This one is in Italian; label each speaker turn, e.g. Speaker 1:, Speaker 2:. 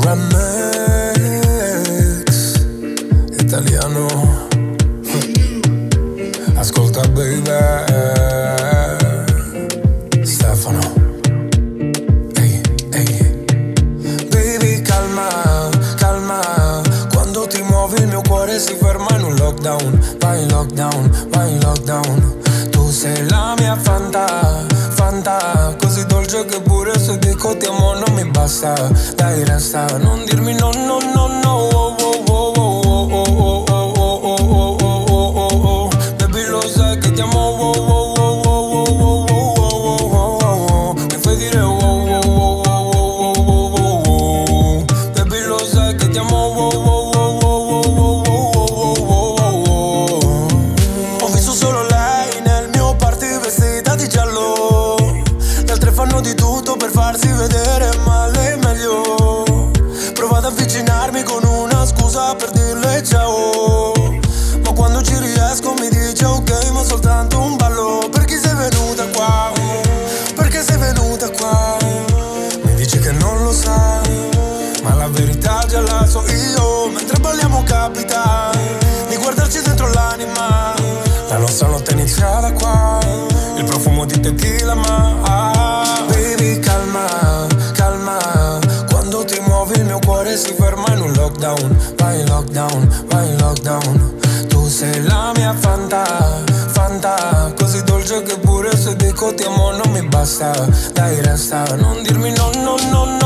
Speaker 1: Remix italiano. Ascolta baby, Stefano. Ehi, ehi. Baby calma, calma. Quando ti muovi il mio cuore si ferma in un lockdown. Vai in lockdown, vai in lockdown. Tu sei la mia fanta, fanta. Così dolce che pure se dico ti amo non mi basta. Dai resta, non dirmi no, no, no, no. Oh, oh, oh, oh, oh, oh, oh, oh, oh, oh, oh, oh, oh. Baby lo sai che ti amo. Oh, oh, oh, oh, oh, oh, oh, oh, oh. Mi fai dire oh, oh, oh, oh, oh, oh, oh, oh. Baby lo sai che ti amo. Oh, oh, oh, oh, oh, oh, oh, oh. Ho visto solo lei nel mio party vestita di giallo. Le altre fanno di tutto per farsi vedere, ma lei è meglio. Provo ad avvicinarmi con una scusa per dirle ciao, ma quando ci riesco mi dice ok, ma soltanto un ballo. Perché sei venuta qua? Perché sei venuta qua? Mi dice che non lo sai, ma la verità già la so io. Mentre balliamo capita di guardarci dentro l'anima. La nostra notte inizia da qua, il profumo di tequila ma baby calma, calma. Quando ti muovi il mio cuore si ferma in un lockdown. Vai in lockdown, vai in lockdown. Tu sei la mia fanta, fanta. Così dolce che pure se dico ti amo non mi basta. Dai resta, non dirmi no, no, no, no.